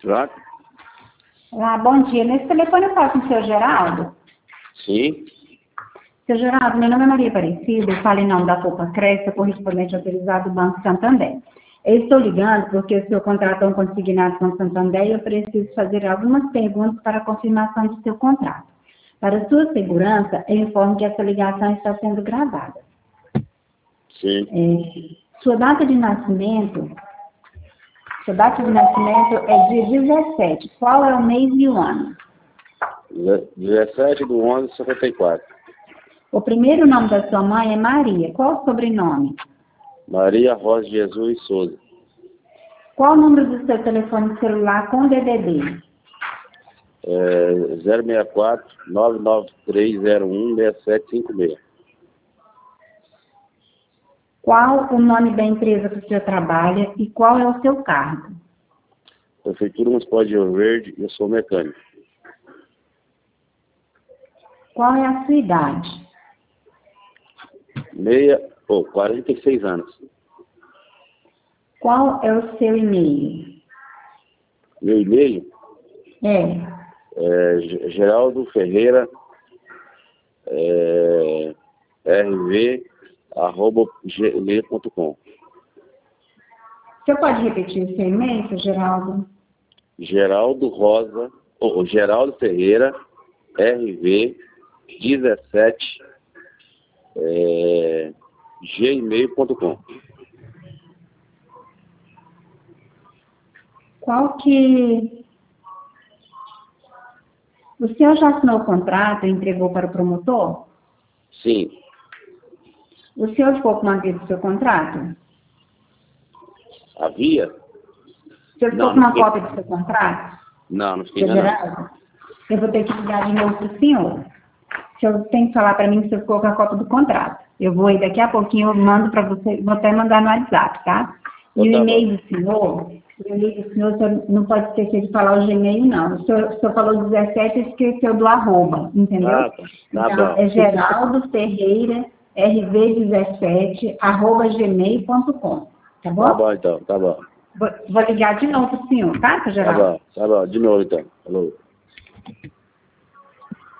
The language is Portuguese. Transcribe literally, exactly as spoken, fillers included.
Já? Ah, bom dia. Nesse telefone eu falo com o senhor Geraldo. Sim. Seu Geraldo, meu nome é Maria Aparecida, eu falo em nome da Poupa Crédito, correspondente autorizado do Banco Santander. Eu estou ligando porque o senhor contratou um consignado com o Santander e eu preciso fazer algumas perguntas para a confirmação do seu contrato. Para sua segurança, eu informo que essa ligação está sendo gravada. Sim. É, sua data de nascimento, sua data de nascimento é dia dezessete. Qual é o mês e o ano? dezessete de onze de setenta e quatro. O primeiro nome da sua mãe é Maria. Qual o sobrenome? Maria Rosa Jesus Souza. Qual o número do seu telefone celular com D D D? É, zero seis quatro, nove nove três zero um, seis sete cinco seis. Qual o nome da empresa que o senhor trabalha e qual é o seu cargo? Prefeitura Municipal de Rio Verde, eu sou mecânico. Qual é a sua idade? Meia, oh, quarenta e seis anos. Qual é o seu e-mail? Meu e-mail É. é Geraldo Ferreira é, rv arroba gmail ponto com. O senhor pode repetir o seu e-mail, seu Geraldo? Geraldo Rosa, ou Geraldo Ferreira rv dezessete é, gmail ponto com. Qual que... O senhor já assinou o contrato e entregou para o promotor? Sim. O senhor ficou com uma vez do seu contrato? Havia? O senhor ficou Não, com uma não fiquei. cópia do seu contrato? Não, não fiquei Seu ainda não. Geraldo, eu vou ter que ligar de novo para o senhor. O senhor tem que falar para mim que o senhor ficou com a cópia do contrato. Eu vou ir daqui a pouquinho, eu mando para você, vou até mandar no WhatsApp, tá? E Então o tá e-mail do senhor, o e-mail do senhor, o senhor não pode esquecer de falar o Gmail, não. O senhor, o senhor falou dezessete e esqueceu do arroba, entendeu? Ah, tá. Tá Então, bom. é Geraldo Ferreira, R V dezessete, arroba gmail ponto com, tá bom? Tá bom então, tá bom. Vou, vou ligar de novo pro senhor, tá, seu Tá Geraldo? bom, tá bom. De novo então. Falou.